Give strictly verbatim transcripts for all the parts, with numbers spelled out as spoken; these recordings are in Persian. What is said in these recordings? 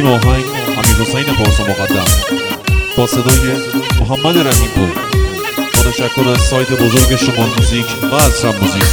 این آهنگ امیرحسین پارسا مقدم با صدای محمد رحیم‌پور با تشکر از سایت بزرگ شمال موزیک و اسرم موزیک.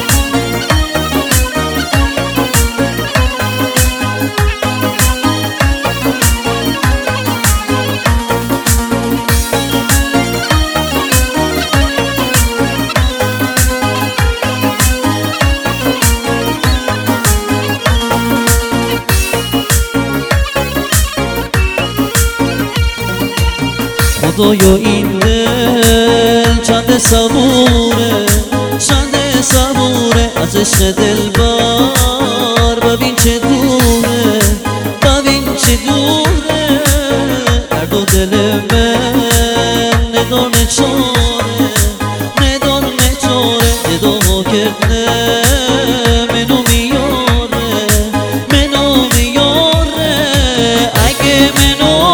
خدایا این دل چند صبوره، چند صبوره از عشق دلبر. ببین چه دوره، ببین چه دوره، درد و دل من ندار نچاره، ندار نچاره، ندار کرده منو میاره، منو میاره. اگه منو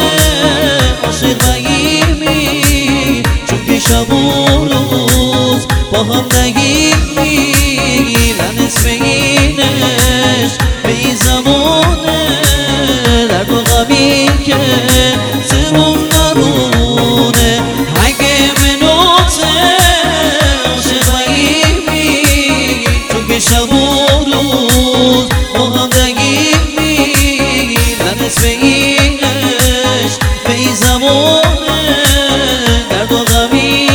شب و روز با هم نگیمی، لنس به اینش به این زمانه، درد و غمی که زمون نرونه. اگه منوته عاشق نگیمی، چون که شب و روز با هم نگیمی، لنس به اینش به این زمانه، درد و غمی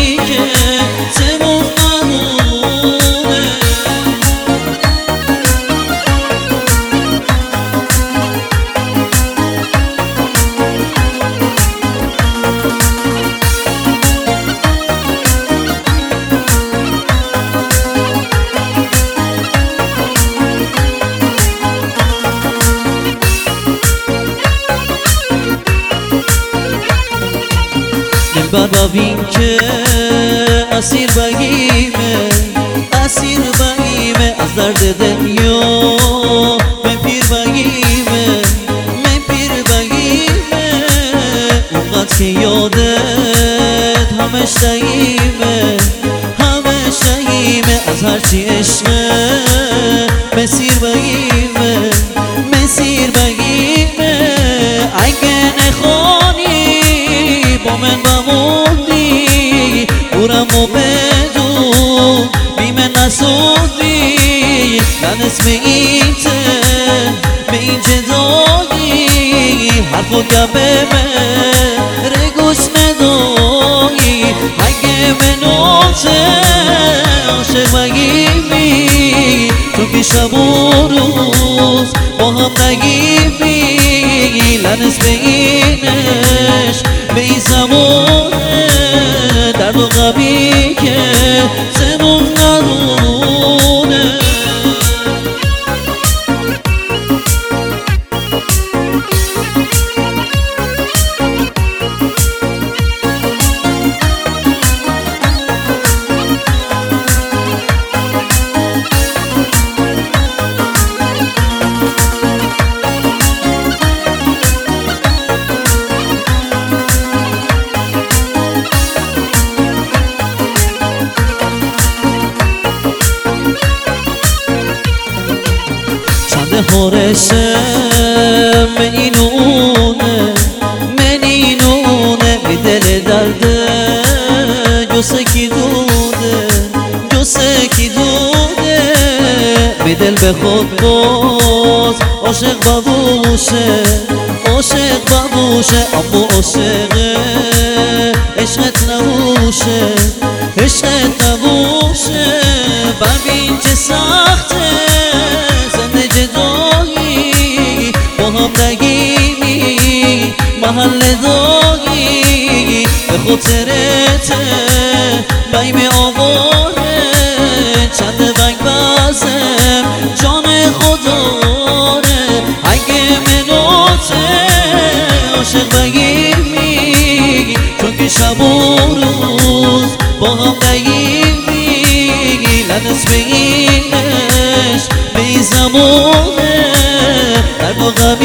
ببین که اسیر بگیمه، اسیر بگیمه از درد دنیا. من پیر بگیمه، من پیر بگیمه، اونقدر که یادت همه شهیمه، همه شهیمه. از هرچی عشقه مسیر بگیمه، مسیر بگیمه. اگه نخوانی با من بموندی، دورم و بدون بی من نسودی، لنس به اینته به این جدایی، حرف و گپ من رگوش ندایی. اگه منوته عاشق بگیمی، چون که شب و روز با هم نگیمی، لنس به اینش به این زمانه، درد و غمی که زمون نرونه. خورشه من اینونه، من اینونه، بی دل درده جو سکی دوده، جو سکی دوده. بی دل به خود باز عاشق ببوشه، عاشق ببوشه. اما عاشقه عشقت نبوشه، عشقت نبوشه. ببین چه سخته زنده جدایی، با هم نگیمی محل دایی. به خاطرت بیم آواره، چند رنگ بازم جان خداره. اگه منوته عاشق بگیمی، چون که شب و روز با هم نگیمی، لنس به اینش به این زمانه، درد و غمی